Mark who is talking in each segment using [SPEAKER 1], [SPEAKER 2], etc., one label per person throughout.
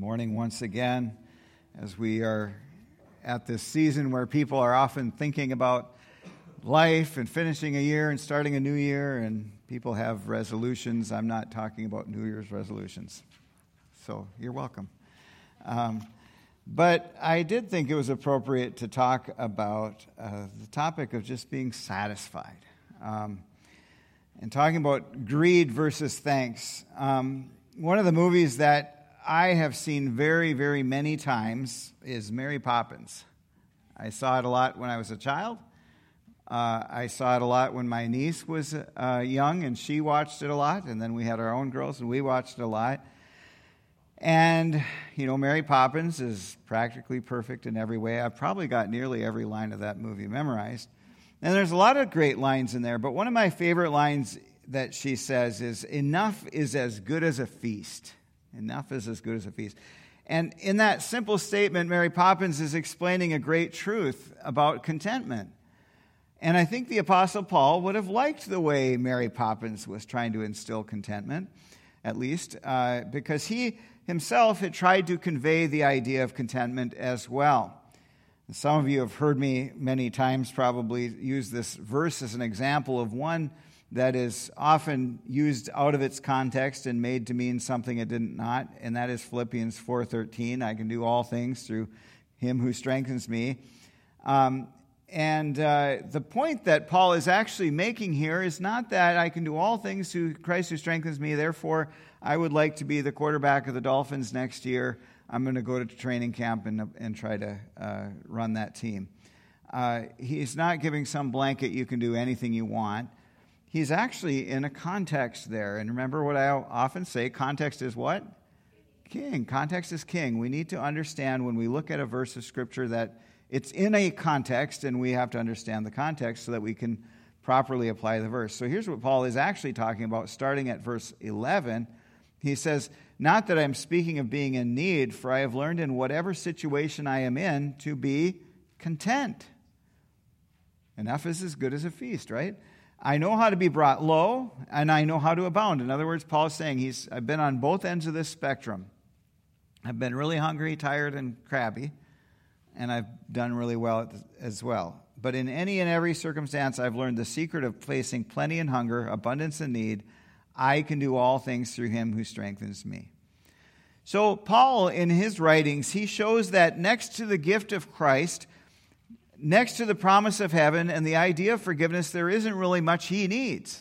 [SPEAKER 1] morning once again as we are at this season where people are often thinking about life and finishing a year and starting a new year, and people have resolutions. I'm not talking about New Year's resolutions, so you're welcome. But I did think it was appropriate to talk about the topic of just being satisfied and talking about greed versus thanks. One of the movies that I have seen very, very many times is Mary Poppins. I saw it a lot when I was a child. I saw it a lot when my niece was young, and she watched it a lot. And then we had our own girls, and we watched it a lot. And, you know, Mary Poppins is practically perfect in every way. I've probably got nearly every line of that movie memorized. And there's a lot of great lines in there, but one of my favorite lines that she says is, "Enough is as good as a feast." Enough is as good as a feast. And in that simple statement, Mary Poppins is explaining a great truth about contentment. And I think the Apostle Paul would have liked the way Mary Poppins was trying to instill contentment, at least, because he himself had tried to convey the idea of contentment as well. Some of you have heard me many times probably use this verse as an example of one that is often used out of its context and made to mean something it did not, and that is Philippians 4:13. I can do all things through him who strengthens me. The point that Paul is actually making here is not that I can do all things through Christ who strengthens me, therefore I would like to be the quarterback of the Dolphins next year. I'm going to go to training camp and try to run that team. He's not giving some blanket, you can do anything you want. He's actually in a context there. And remember what I often say, context is what? King. Context is king. We need to understand when we look at a verse of Scripture that it's in a context, and we have to understand the context so that we can properly apply the verse. So here's what Paul is actually talking about, starting at verse 11. He says, "Not that I'm speaking of being in need, for I have learned in whatever situation I am in to be content." Enough is as good as a feast, right? I know how to be brought low, and I know how to abound. In other words, Paul is saying I've been on both ends of this spectrum. I've been really hungry, tired, and crabby, and I've done really well as well. But in any and every circumstance, I've learned the secret of facing plenty and hunger, abundance and need. I can do all things through him who strengthens me. So Paul, in his writings, he shows that next to the gift of Christ, next to the promise of heaven and the idea of forgiveness, there isn't really much he needs.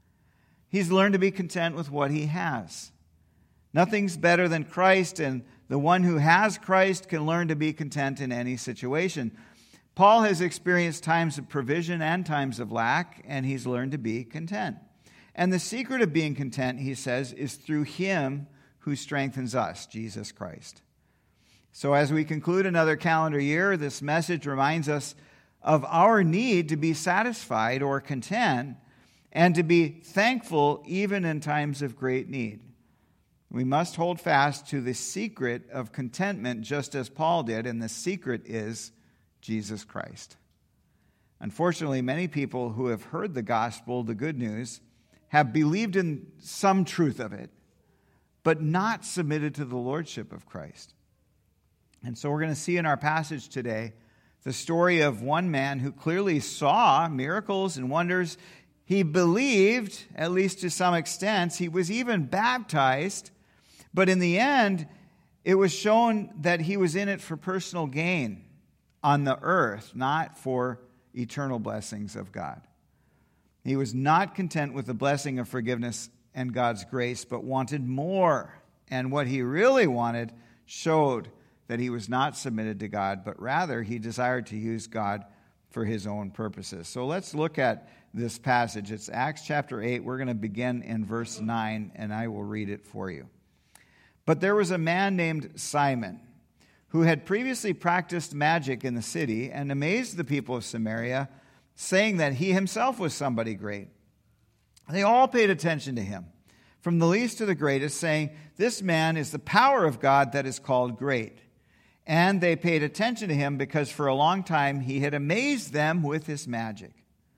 [SPEAKER 1] He's learned to be content with what he has. Nothing's better than Christ, and the one who has Christ can learn to be content in any situation. Paul has experienced times of provision and times of lack, and he's learned to be content. And the secret of being content, he says, is through him who strengthens us, Jesus Christ. So as we conclude another calendar year, this message reminds us of our need to be satisfied or content and to be thankful even in times of great need. We must hold fast to the secret of contentment just as Paul did, and the secret is Jesus Christ. Unfortunately, many people who have heard the gospel, the good news, have believed in some truth of it, but not submitted to the lordship of Christ. And so we're going to see in our passage today the story of one man who clearly saw miracles and wonders. He believed, at least to some extent. He was even baptized. But in the end, it was shown that he was in it for personal gain on the earth, not for eternal blessings of God. He was not content with the blessing of forgiveness and God's grace, but wanted more. And what he really wanted showed that he was not submitted to God, but rather he desired to use God for his own purposes. So let's look at this passage. It's Acts chapter 8. We're going to begin in verse 9, and I will read it for you. "But there was a man named Simon, who had previously practiced magic in the city and amazed the people of Samaria, saying that he himself was somebody great. They all paid attention to him, from the least to the greatest, saying, 'This man is the power of God that is called great.' And they paid attention to him because for a long time he had amazed them with his magic.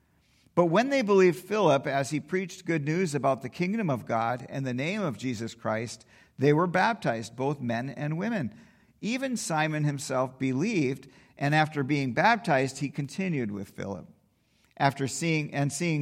[SPEAKER 1] But when they believed Philip as he preached good news about the kingdom of God and the name of Jesus Christ, they were baptized, both men and women. Even Simon himself believed, and after being baptized, he continued with Philip. After seeing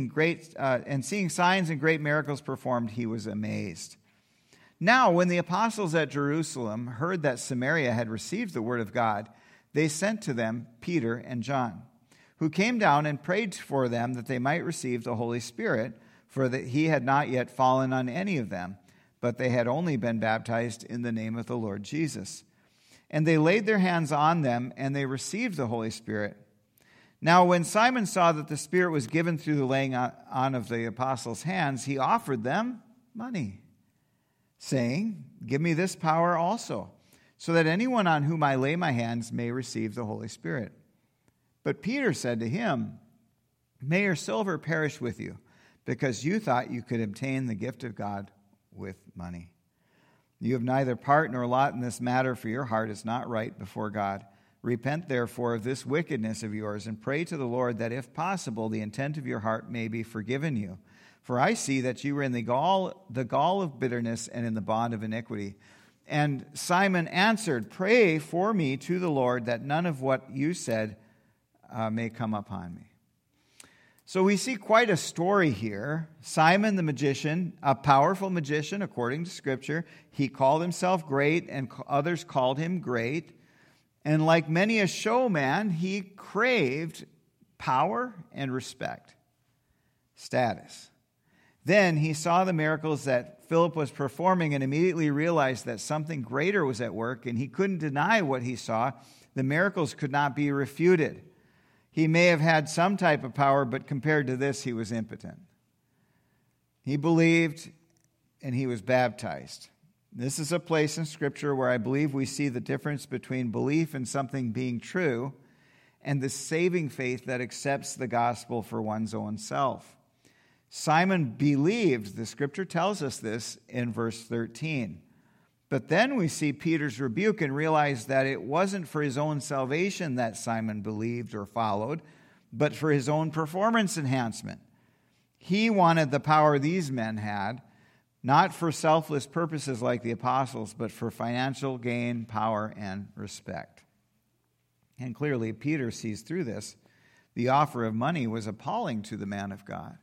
[SPEAKER 1] signs and great miracles performed, he was amazed. Now, when the apostles at Jerusalem heard that Samaria had received the word of God, they sent to them Peter and John, who came down and prayed for them that they might receive the Holy Spirit, for that he had not yet fallen on any of them, but they had only been baptized in the name of the Lord Jesus. And they laid their hands on them, and they received the Holy Spirit. Now, when Simon saw that the Spirit was given through the laying on of the apostles' hands, he offered them money, saying, "Give me this power also, so that anyone on whom I lay my hands may receive the Holy Spirit." But Peter said to him, "May your silver perish with you, because you thought you could obtain the gift of God with money. You have neither part nor lot in this matter, for your heart is not right before God. Repent, therefore, of this wickedness of yours, and pray to the Lord that, if possible, the intent of your heart may be forgiven you. For I see that you were in the gall of bitterness and in the bond of iniquity." And Simon answered, "Pray for me to the Lord, that none of what you said may come upon me." So we see quite a story here. Simon the magician, a powerful magician according to Scripture, he called himself great, and others called him great. And like many a showman, he craved power and respect, status. Then he saw the miracles that Philip was performing and immediately realized that something greater was at work, and he couldn't deny what he saw. The miracles could not be refuted. He may have had some type of power, but compared to this, he was impotent. He believed, and he was baptized. This is a place in Scripture where I believe we see the difference between belief in something being true and the saving faith that accepts the gospel for one's own self. Simon believed, the Scripture tells us this in verse 13. But then we see Peter's rebuke and realize that it wasn't for his own salvation that Simon believed or followed, but for his own performance enhancement. He wanted the power these men had, not for selfless purposes like the apostles, but for financial gain, power, and respect. And clearly, Peter sees through this. The offer of money was appalling to the man of God.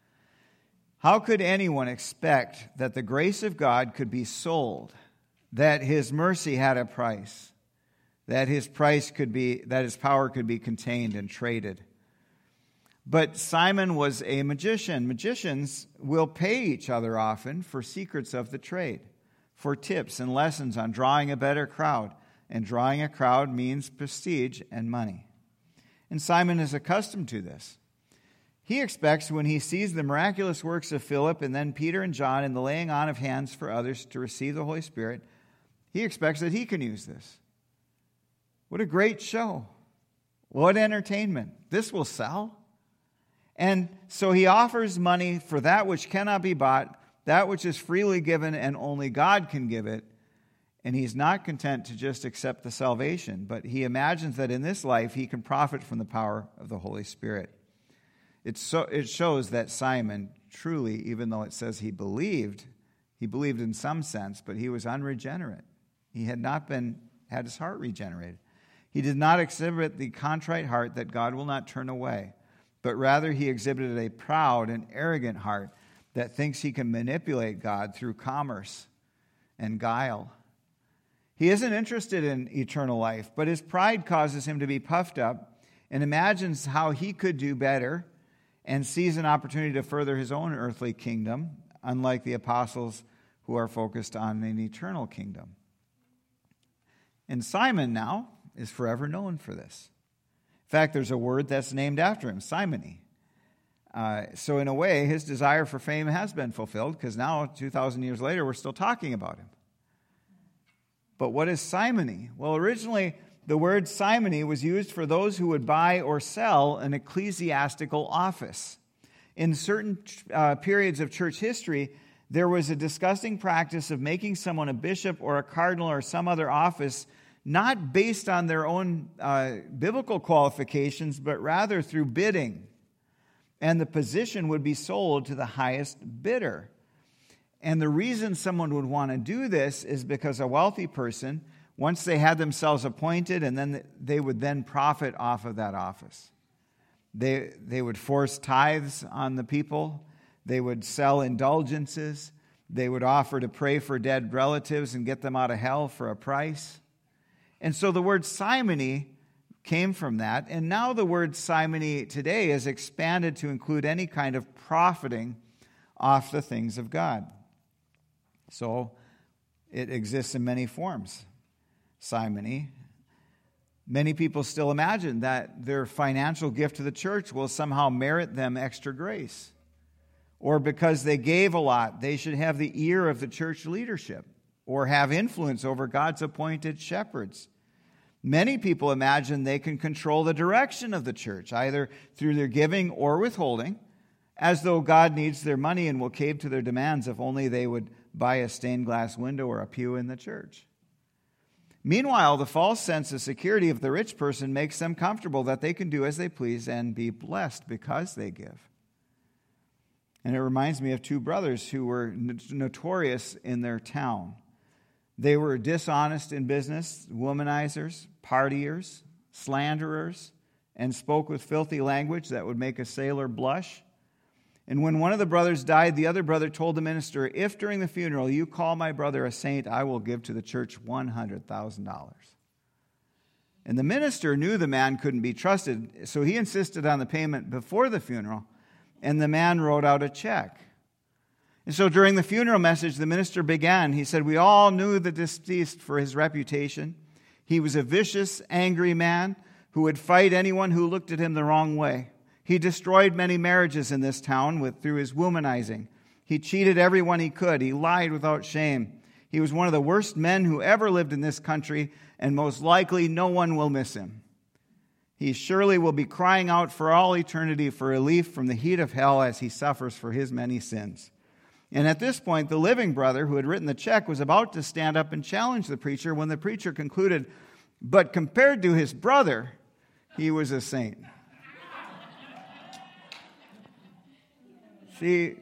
[SPEAKER 1] How could anyone expect that the grace of God could be sold, that his mercy had a price, that his power could be contained and traded? But Simon was a magician. Magicians will pay each other often for secrets of the trade, for tips and lessons on drawing a better crowd. And drawing a crowd means prestige and money. And Simon is accustomed to this. He expects when he sees the miraculous works of Philip and then Peter and John in the laying on of hands for others to receive the Holy Spirit, he expects that he can use this. What a great show. What entertainment. This will sell. And so he offers money for that which cannot be bought, that which is freely given and only God can give it. And he's not content to just accept the salvation, but he imagines that in this life he can profit from the power of the Holy Spirit. It shows that Simon truly, even though it says he believed in some sense, but he was unregenerate. He had not had his heart regenerated. He did not exhibit the contrite heart that God will not turn away, but rather he exhibited a proud and arrogant heart that thinks he can manipulate God through commerce and guile. He isn't interested in eternal life, but his pride causes him to be puffed up and imagines how he could do better and sees an opportunity to further his own earthly kingdom, unlike the apostles who are focused on an eternal kingdom. And Simon now is forever known for this. In fact, there's a word that's named after him, simony. So in a way, his desire for fame has been fulfilled, because now, 2,000 years later, we're still talking about him. But what is simony? Well, originally, the word simony was used for those who would buy or sell an ecclesiastical office. In certain periods of church history, there was a disgusting practice of making someone a bishop or a cardinal or some other office, not based on their own biblical qualifications, but rather through bidding. and the position would be sold to the highest bidder. And the reason someone would want to do this is because a wealthy person, once they had themselves appointed, and then they would then profit off of that office. They would force tithes on the people. They would sell indulgences. They would offer to pray for dead relatives and get them out of hell for a price. And so the word simony came from that. And now the word simony today is expanded to include any kind of profiting off the things of God. So it exists in many forms. Simony. Many people still imagine that their financial gift to the church will somehow merit them extra grace. Or because they gave a lot, they should have the ear of the church leadership or have influence over God's appointed shepherds. Many people imagine they can control the direction of the church, either through their giving or withholding, as though God needs their money and will cave to their demands if only they would buy a stained glass window or a pew in the church. Meanwhile, the false sense of security of the rich person makes them comfortable that they can do as they please and be blessed because they give. And it reminds me of two brothers who were notorious in their town. They were dishonest in business, womanizers, partiers, slanderers, and spoke with filthy language that would make a sailor blush. And when one of the brothers died, the other brother told the minister, "If during the funeral you call my brother a saint, I will give to the church $100,000. And the minister knew the man couldn't be trusted, so he insisted on the payment before the funeral, and the man wrote out a check. And so during the funeral message, the minister began. He said, "We all knew the deceased for his reputation. He was a vicious, angry man who would fight anyone who looked at him the wrong way. He destroyed many marriages in this town through his womanizing. He cheated everyone he could. He lied without shame. He was one of the worst men who ever lived in this country, and most likely no one will miss him. He surely will be crying out for all eternity for relief from the heat of hell as he suffers for his many sins." And at this point, the living brother who had written the check was about to stand up and challenge the preacher when the preacher concluded, "But compared to his brother, he was a saint." See,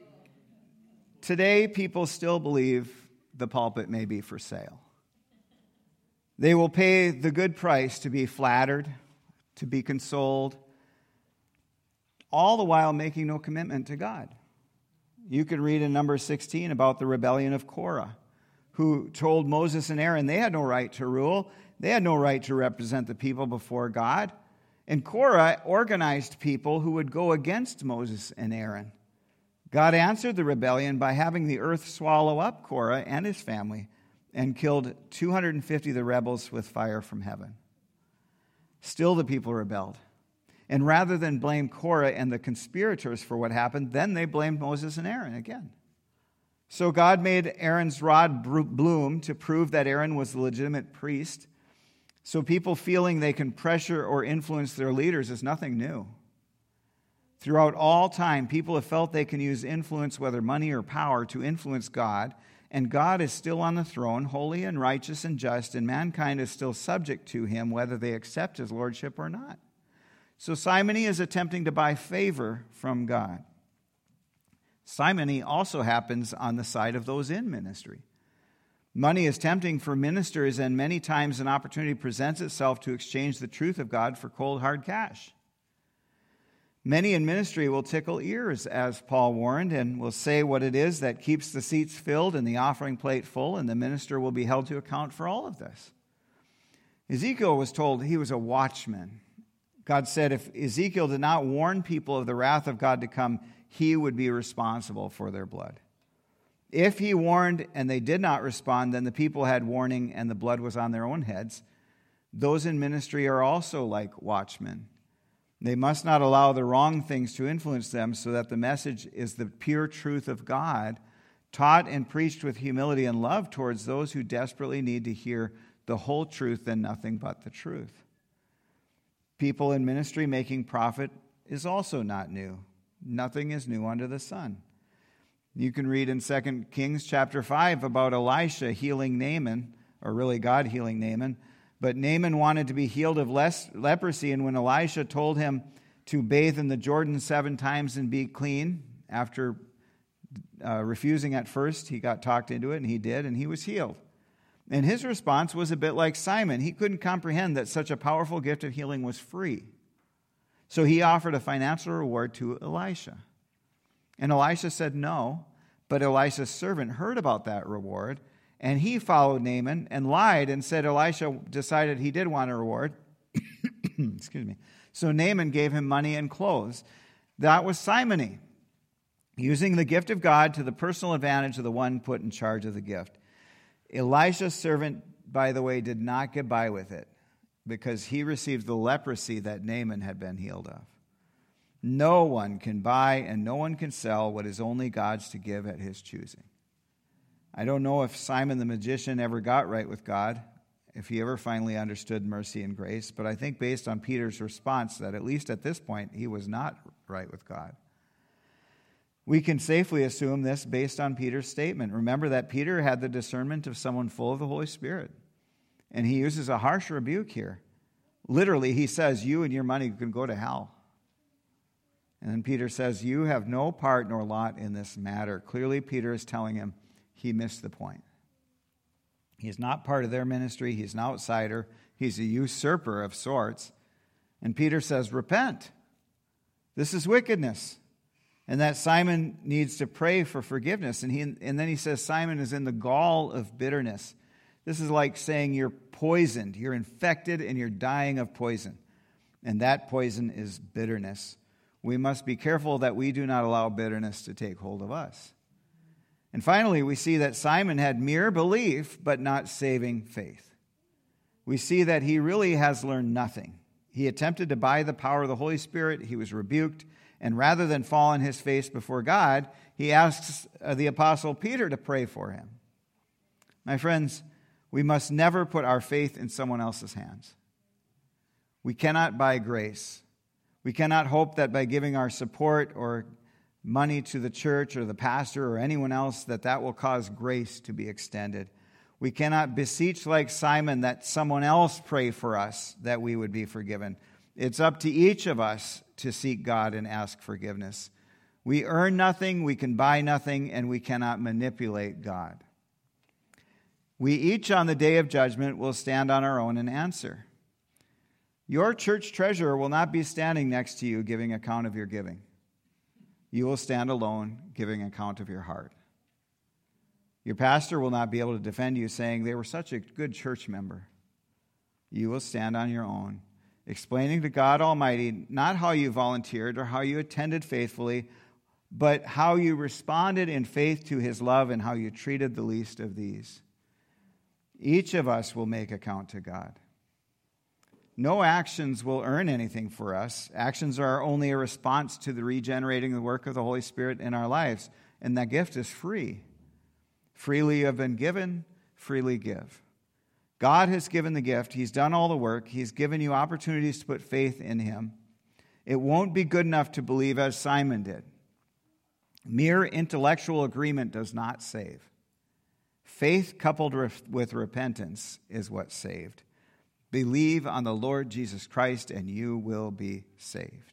[SPEAKER 1] today people still believe the pulpit may be for sale. They will pay the good price to be flattered, to be consoled, all the while making no commitment to God. You could read in Numbers 16 about the rebellion of Korah, who told Moses and Aaron they had no right to rule, they had no right to represent the people before God. And Korah organized people who would go against Moses and Aaron. God answered the rebellion by having the earth swallow up Korah and his family and killed 250 of the rebels with fire from heaven. Still the people rebelled. And rather than blame Korah and the conspirators for what happened, then they blamed Moses and Aaron again. So God made Aaron's rod bloom to prove that Aaron was the legitimate priest. So people feeling they can pressure or influence their leaders is nothing new. Throughout all time, people have felt they can use influence, whether money or power, to influence God. And God is still on the throne, holy and righteous and just, and mankind is still subject to him, whether they accept his lordship or not. So simony is attempting to buy favor from God. Simony also happens on the side of those in ministry. Money is tempting for ministers, and many times an opportunity presents itself to exchange the truth of God for cold, hard cash. Many in ministry will tickle ears, as Paul warned, and will say what it is that keeps the seats filled and the offering plate full, and the minister will be held to account for all of this. Ezekiel was told he was a watchman. God said if Ezekiel did not warn people of the wrath of God to come, he would be responsible for their blood. If he warned and they did not respond, then the people had warning and the blood was on their own heads. Those in ministry are also like watchmen. They must not allow the wrong things to influence them, so that the message is the pure truth of God, taught and preached with humility and love towards those who desperately need to hear the whole truth and nothing but the truth. People in ministry making profit is also not new. Nothing is new under the sun. You can read in 2 Kings chapter 5 about Elisha healing Naaman, or really God healing Naaman. But Naaman wanted to be healed of leprosy, and when Elisha told him to bathe in the Jordan 7 times and be clean. After refusing at first, he got talked into it, and he did, and he was healed. And his response was a bit like Simon. He couldn't comprehend that such a powerful gift of healing was free. So he offered a financial reward to Elisha. And Elisha said no, but Elisha's servant heard about that reward, and he followed Naaman and lied and said Elisha decided he did want a reward. Excuse me. So Naaman gave him money and clothes. That was simony, using the gift of God to the personal advantage of the one put in charge of the gift. Elisha's servant, by the way, did not get by with it because he received the leprosy that Naaman had been healed of. No one can buy and no one can sell what is only God's to give at his choosing. I don't know if Simon the magician ever got right with God, if he ever finally understood mercy and grace, but I think based on Peter's response that at least at this point he was not right with God. We can safely assume this based on Peter's statement. Remember that Peter had the discernment of someone full of the Holy Spirit. And he uses a harsh rebuke here. Literally, he says, you and your money can go to hell. And then Peter says, you have no part nor lot in this matter. Clearly, Peter is telling him he missed the point. He is not part of their ministry. He's an outsider. He's a usurper of sorts. And Peter says, repent. This is wickedness. And that Simon needs to pray for forgiveness. And then he says Simon is in the gall of bitterness. This is like saying you're poisoned, you're infected, and you're dying of poison. And that poison is bitterness. We must be careful that we do not allow bitterness to take hold of us. And finally, we see that Simon had mere belief, but not saving faith. We see that he really has learned nothing. He attempted to buy the power of the Holy Spirit. He was rebuked. And rather than fall on his face before God, he asks the apostle Peter to pray for him. My friends, we must never put our faith in someone else's hands. We cannot buy grace. We cannot hope that by giving our support or money to the church or the pastor or anyone else that will cause grace to be extended. We cannot beseech like Simon that someone else pray for us that we would be forgiven. It's up to each of us to seek God and ask forgiveness. We earn nothing, we can buy nothing, and we cannot manipulate God. We each on the day of judgment will stand on our own and answer. Your church treasurer will not be standing next to you giving account of your giving. You will stand alone giving account of your heart. Your pastor will not be able to defend you saying they were such a good church member. You will stand on your own, explaining to God Almighty not how you volunteered or how you attended faithfully, but how you responded in faith to his love and how you treated the least of these. Each of us will make account to God. No actions will earn anything for us. Actions are only a response to the regenerating the work of the Holy Spirit in our lives, and that gift is free. Freely you have been given, freely give. God has given the gift. He's done all the work. He's given you opportunities to put faith in him. It won't be good enough to believe as Simon did. Mere intellectual agreement does not save. Faith coupled with repentance is what saved. Believe on the Lord Jesus Christ and you will be saved.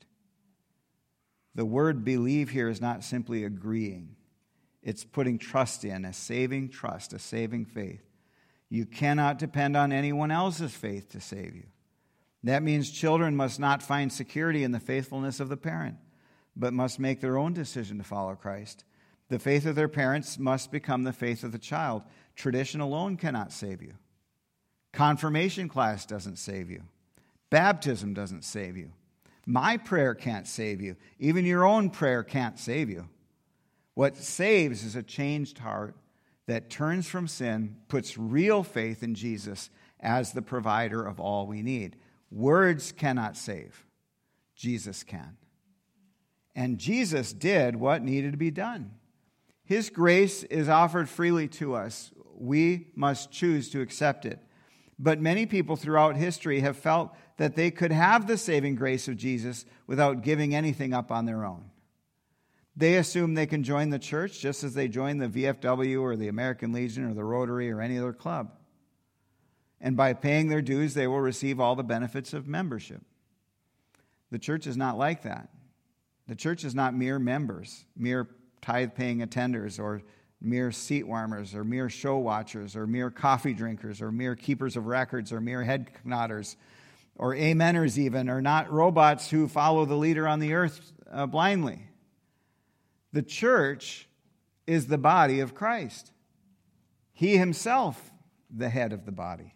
[SPEAKER 1] The word believe here is not simply agreeing. It's putting trust in, a saving trust, a saving faith. You cannot depend on anyone else's faith to save you. That means children must not find security in the faithfulness of the parent, but must make their own decision to follow Christ. The faith of their parents must become the faith of the child. Tradition alone cannot save you. Confirmation class doesn't save you. Baptism doesn't save you. My prayer can't save you. Even your own prayer can't save you. What saves is a changed heart that turns from sin, puts real faith in Jesus as the provider of all we need. Words cannot save. Jesus can. And Jesus did what needed to be done. His grace is offered freely to us. We must choose to accept it. But many people throughout history have felt that they could have the saving grace of Jesus without giving anything up on their own. They assume they can join the church just as they join the VFW or the American Legion or the Rotary or any other club. And by paying their dues, they will receive all the benefits of membership. The church is not like that. The church is not mere members, mere tithe-paying attenders, or mere seat warmers, or mere show watchers, or mere coffee drinkers, or mere keepers of records, or mere head nodders, or ameners even, or not robots who follow the leader on the earth blindly. The church is the body of Christ. He himself, the head of the body.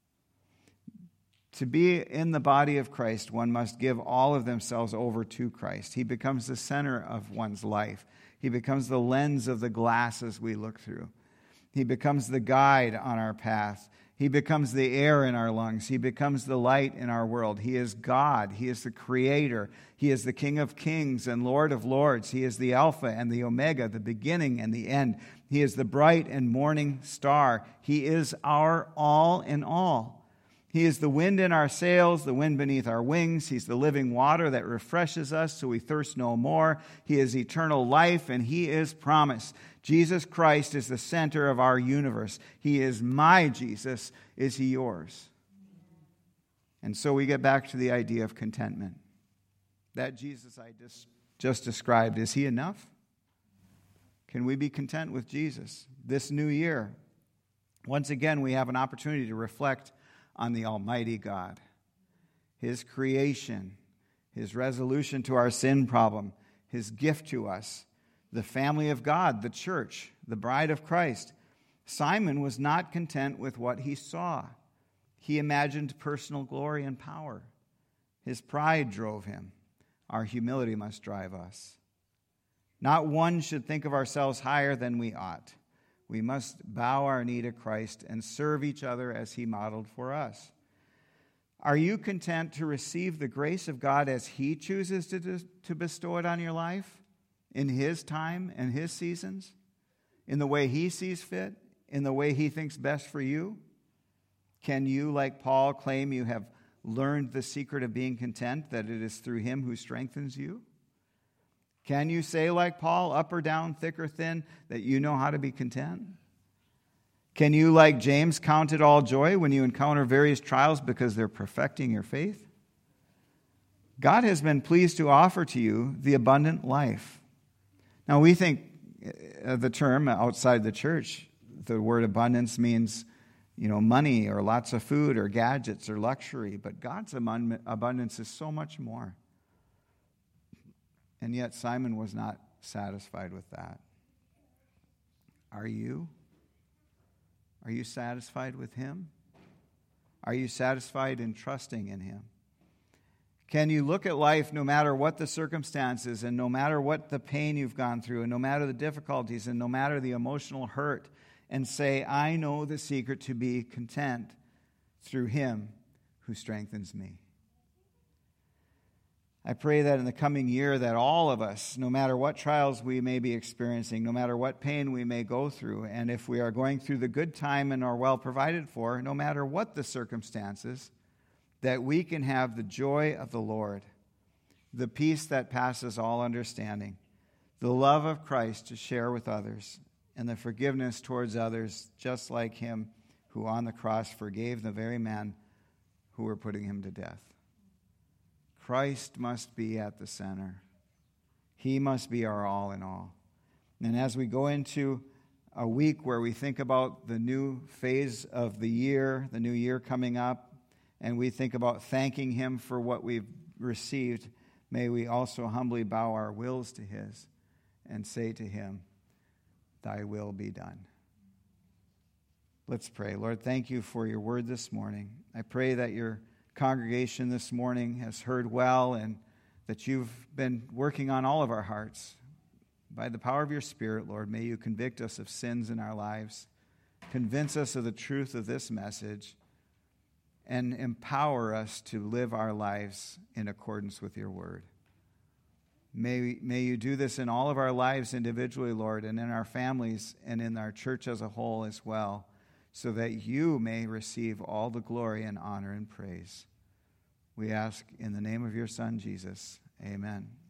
[SPEAKER 1] To be in the body of Christ, one must give all of themselves over to Christ. He becomes the center of one's life. He becomes the lens of the glasses we look through. He becomes the guide on our path. He becomes the air in our lungs. He becomes the light in our world. He is God. He is the Creator. He is the King of Kings and Lord of Lords. He is the Alpha and the Omega, the beginning and the end. He is the bright and morning star. He is our all in all. He is the wind in our sails, the wind beneath our wings. He's the living water that refreshes us so we thirst no more. He is eternal life, and He is promise. Jesus Christ is the center of our universe. He is my Jesus. Is He yours? And so we get back to the idea of contentment. That Jesus I just described, is He enough? Can we be content with Jesus this new year? Once again, we have an opportunity to reflect on the Almighty God, His creation, His resolution to our sin problem, His gift to us, the family of God, the church, the bride of Christ. Simon was not content with what he saw. He imagined personal glory and power. His pride drove him. Our humility must drive us. Not one should think of ourselves higher than we ought. We must bow our knee to Christ and serve each other as He modeled for us. Are you content to receive the grace of God as He chooses to bestow it on your life, in His time and His seasons, in the way He sees fit, in the way He thinks best for you? Can you, like Paul, claim you have learned the secret of being content, that it is through Him who strengthens you? Can you say, like Paul, up or down, thick or thin, that you know how to be content? Can you, like James, count it all joy when you encounter various trials because they're perfecting your faith? God has been pleased to offer to you the abundant life. Now, we think the term outside the church, the word abundance means, money or lots of food or gadgets or luxury, but God's abundance is so much more. And yet Simon was not satisfied with that. Are you? Are you satisfied with Him? Are you satisfied in trusting in Him? Can you look at life no matter what the circumstances and no matter what the pain you've gone through and no matter the difficulties and no matter the emotional hurt and say, I know the secret to be content through Him who strengthens me? I pray that in the coming year that all of us, no matter what trials we may be experiencing, no matter what pain we may go through, and if we are going through the good time and are well provided for, no matter what the circumstances, that we can have the joy of the Lord, the peace that passes all understanding, the love of Christ to share with others, and the forgiveness towards others, just like Him who on the cross forgave the very men who were putting Him to death. Christ must be at the center. He must be our all in all. And as we go into a week where we think about the new phase of the year, the new year coming up, and we think about thanking Him for what we've received, may we also humbly bow our wills to His and say to Him, Thy will be done. Let's pray. Lord, thank You for Your word this morning. I pray that Your congregation this morning has heard well and that You've been working on all of our hearts. By the power of Your Spirit, Lord, may You convict us of sins in our lives, convince us of the truth of this message, and empower us to live our lives in accordance with Your word. May You do this in all of our lives individually, Lord, and in our families and in our church as a whole as well, so that You may receive all the glory and honor and praise. We ask in the name of Your Son, Jesus. Amen.